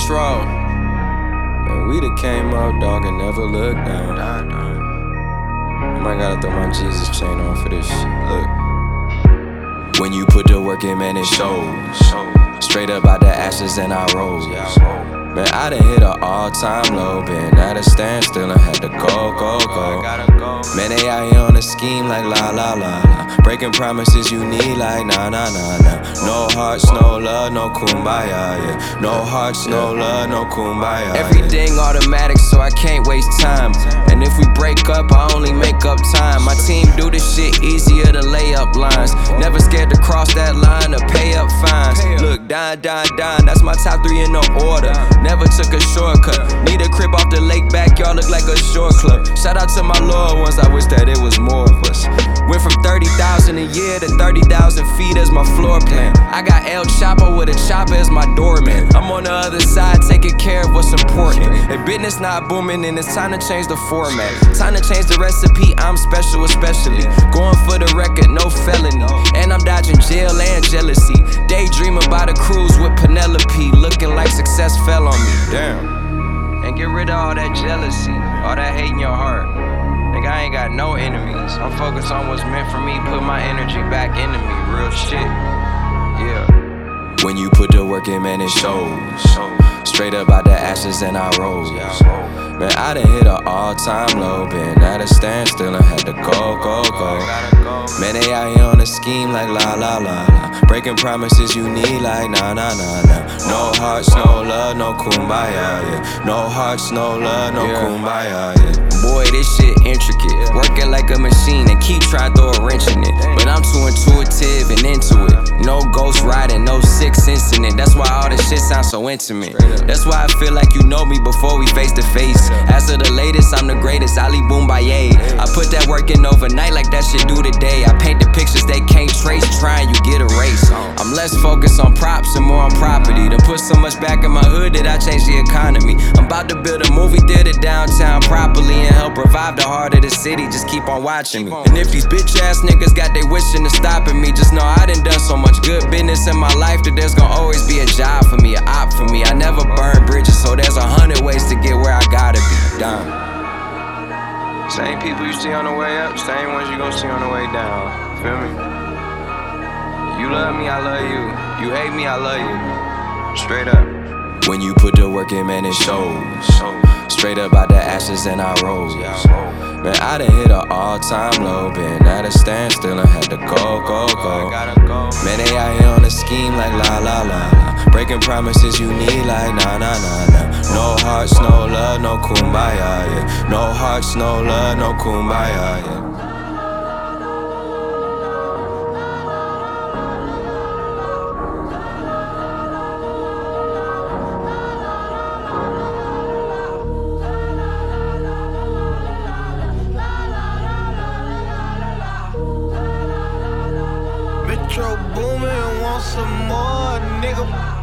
Metro. Man, we done came up, dog, and never looked down. I might gotta throw my Jesus chain on for this shit. Look. When you put the work in, man, it shows. Straight up out the ashes and I rose. Man, I done hit an all-time low, been at a standstill and had to go. Man, they out here on a scheme like la. Breaking promises you need like nah. No hearts, no love, no kumbaya, yeah. No hearts, no love, no kumbaya. Everything automatic, so I can't waste time. And if we break up, I only make up time. My team do this shit easier than layup lines. Never scared to cross that line or pay up fines. Look, dine, that's my top 3 in no order. Never took a shortcut. Need a crib off the lake backyard, look like a short club. Shout out to my loyal ones, I wish that it was more of us. Went from 30,000 a year to 30,000 feet as my floor plan. I got El Chapo with a chopper as my doorman. I'm on the other side taking care of what's important. If business not booming, then it's time to change the format. Time to change the recipe, I'm special especially. Going for the record, no felony. And I'm dodging jail and jealousy. Daydreaming about a cruise with Penelope. Looking like success fell on me, damn. And get rid of all that jealousy, all that hate in your heart. Nigga, I ain't got no enemies. I'm focused on what's meant for me, put my energy back into me, real shit, yeah. When you put the work in, man, it shows. Straight up out the ashes and I rose. Man, I done hit an all-time low, been at a standstill and had to go. Man, they out here on a scheme like la. Breaking promises you need like nah. No hearts, no love, no kumbaya, yeah. No hearts, no love, no kumbaya, yeah. Boy, this shit intricate. Working like a machine and keep trying to throw a wrench in it. But I'm too intuitive and into it. No ghost riding, no sixth incident. That's why all this shit sounds so intimate. That's why I feel like you know me before we face to face. As of the latest, I'm the greatest, Ali Boombaye. I put that work in overnight like that shit do today. I paint the pictures they can't trace, trying you get erased. I'm less focused on props and more on property. Done put so much back in my hood that I changed the economy. I'm about to build a movie theater downtown properly and help revive the heart of the city, just keep on watching me. And if these bitch ass niggas got they wishing to stopping me, just know I done so much good business in my life that there's gonna always be a job for me, an op for me. I never burn bridges, so there's 100 ways to get where I gotta be. Done. Same people you see on the way up, same ones you gon' see on the way down. Feel me? You love me, I love you. You hate me, I love you. Straight up. When you put the work in, man, it shows. Straight up out the ashes and I rose. Man, I done hit an all-time low, been at a standstill and had to go. Man, they out here on a scheme like la. Breaking promises you need like nah. No hearts, no love, no kumbaya, yeah. No hearts, no love, no kumbaya, yeah. Metro booming, want some more, nigga.